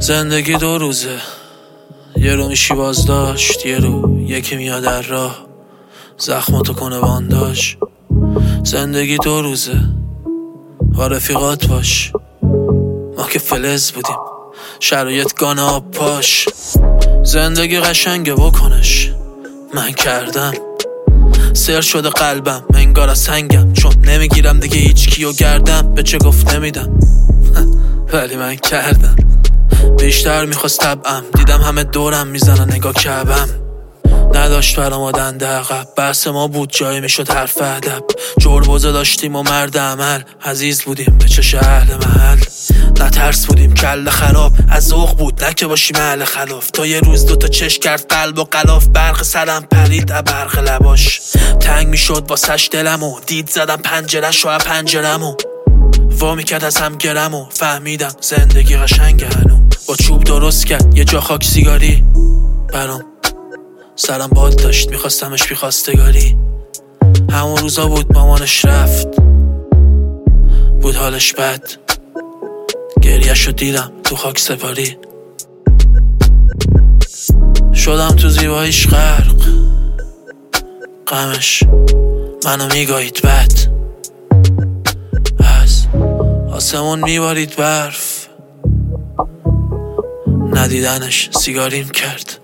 زندگی دو روزه، یه رو میشی بازداشت، یه رو یکی میاد در راه زخماتو کنه بانداش. زندگی دو روزه، با رفیقات باش، ما که فلز بودیم شرایط گانه آب پاش. زندگی قشنگه بکنش، من کردم سر شده قلبم انگار از سنگم، چون نمیگیرم دیگه هیچ کیو گردم، به چه گفت نمیدم ولی من کردم. بیشتر میخواست طبعم، دیدم همه دورم میزنن نگاه کعبم، نداشت برام آدنده عقب، بحث ما بود جایی میشد حرف ادب. جربوزه داشتیم و مرد عمل، عزیز بودیم به چش اهل محل، نترس بودیم کله خراب، از ذوق بود نه که باشیم اهل خلاف. تا یه روز دوتا چش کرد قلب و غلاف، برق سرم پرید برق لباش، تنگ میشد واسش دلمو، دید زدم پنجره‌شو از پنجرمو، وا میکرد از هم گرمو، فهمیدم زندگی قشنگه هنو. با چوب درست کرد یه جا خاک سیگاری برام، سرم باد داشت میخواستمش بی خواستگاری. همون روزا بود مامانش رفت، بود حالش بد، گریه‌شو دیدم تو خاک سپاری. شدم تو زیباییش غرق، غمش منو میگایید بد، از آسمون میبارید برف، ندیدنش سیگاریم کرد.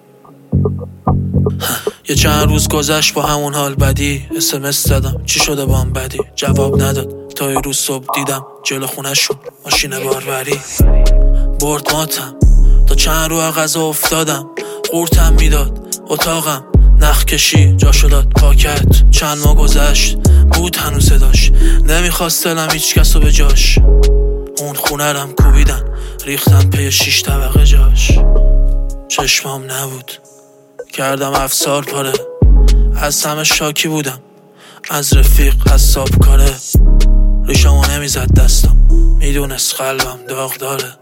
یه چند روز گذشت با همون حال بدی، SMS زدم چی شده بام بدی، جواب نداد تا یه روز صبح دیدم جلو خونه‌شون ماشین باربری. برد ماتم تا چند رو غذا افتادم، قورتم میداد اتاقم، نخ کشی جاشو داد پاکت. چند ماه گذشت بود هنوز صداش، نمیخواست دلم هیچ کسو به جاش. اون خونه رم کوبیدن ریختن پی 6 طبقه جاش. چشمام نبود کردم افسار پاره، از همه شاکی بودم، از رفیق حساب کاره. ریشمو نمیزد دستم، میدونست قلبم داغ داره.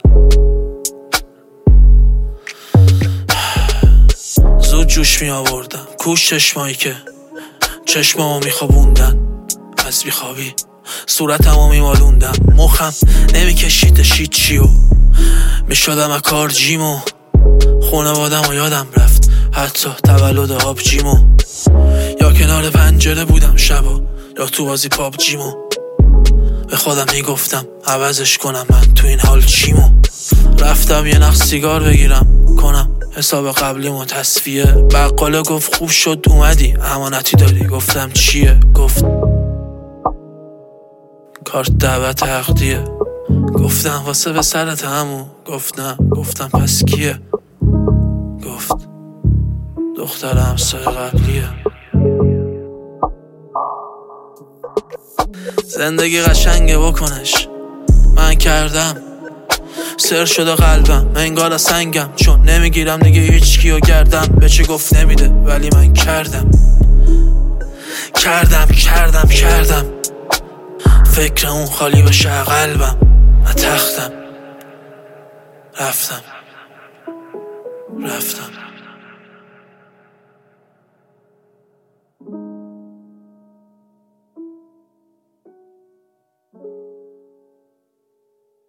زود جوش می آوردم کوش چشمایی که چشمامو میخوابوندن، از بیخوابی صورتمو میمالوندم، مخم نمیکشید چیو میشدم اکار جیمو. خونوادم و یادم رفت حتی تولد آبجیمو، یا کنار پنجره بودم شبا یا تو بازی پابجیمو. به خودم میگفتم عوضش کنم من تو این حال چیمو. رفتم یه نخ سیگار بگیرم کنم حساب قبلیمو تصفیه. بقاله گفت خوب شد اومدی امانتی داری، گفتم چیه؟ گفت کارت دعوت عقدیه. گفتم واسه به سرت همو، گفت نه. گفتم پس کیه؟ گفت دختر همسایه قبلیه. زندگی قشنگه بکنش، من کردم سر شده قلبم انگار از سنگم، چون نمیگیرم دیگه هیچ کیو گردم، به چه گفت نمیده ولی من کردم. فکر اون خالی بشه قلبم، من تختم. رفتم